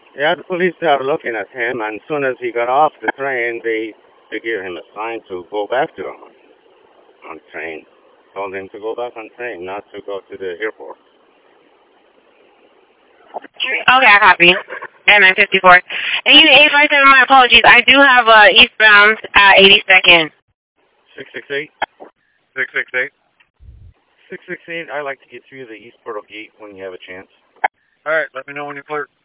Yeah, the police are looking at him, and as soon as he got off the train, they gave him a sign to go back to on train. Told him to go back on train, not to go to the airport. Okay, I copy. And 954. And you 857, my apologies. I do have eastbound 82nd. 668? 668. 668, I like to get through the Eastboro Gate when you have a chance. All right, let me know when you're clear.